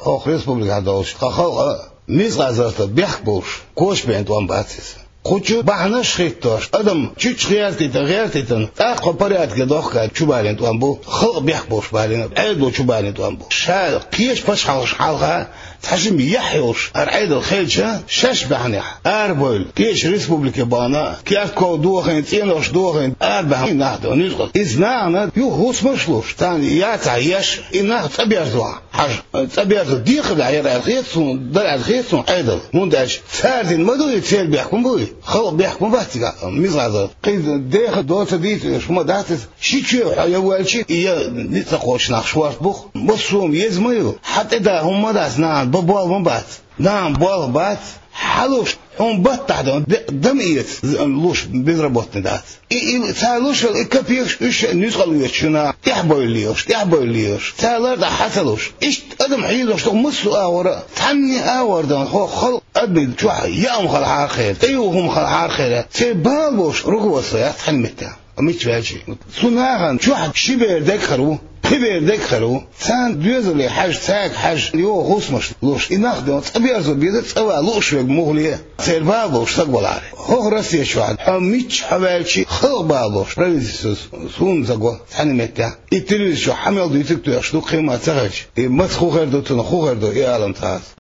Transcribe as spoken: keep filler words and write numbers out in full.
خو республика دوش خو ميز غازات بيحبوش كوش بينت وان باتس خوچو بهانه شخيتاش ادم چوچ غيرتي غيرتي اخو بريات كدوخ چو بالين توان بو خلق بيحبوش بالين عيدو چو بالين توان بو شال قيش باش حالش حالها تحجم يحيوش ارعيد الخيلشة شاش بعنح اربول كيش ريسبوبليكا بانا كيف كو دوخين تينوش دوخين اربع نهدو نزغل ازنانا يو هوس مشلوش تاني ياتعيش انها تبيرزو حاج تبيرزو ديخ العير الخيصون دل الخيصون ايضا منداش ساردين مدو يتسيل بيحكم بوي خلق بيحكم باتيكا ميزغازر قيد ديخ دوت ديت شما داتس شي تشيو يوال شي يا نتقوش نخشوار بوخ بصوم يزميو حتى دا هم داس نعم ببوال من بات نعم بوال بات حلوش هم بات تحدهم دميت لوش بيضربوتني دات اي سالوش الكبيش ايش نسقل يشنا يحبوا ليوش يحبوا ليوش سالر ده حصلوش ايش ادم حيدوش تمسو اورا تعني اور ده هو خلق ادمي شو يوم خلق على خير ايوهم خلق على خير سيبالوش ركوا صيات حلمتها مش فاجي سناغن شو حد شبير دكرو كبير دكرو سان دوزلي حاج ساك حاج يو غوسمش لوش يناخدو تبيزو بيد تسوا لوش مغليه سيربالوش تقبل عليه هو راسي شو حد مش حوالشي خلبالوش رئيس سون زغو حنمتها يتلوش شو حمل ديتك تو شنو قيمه تاج مسخو غير دو تنخو غير دو يا عالم تاع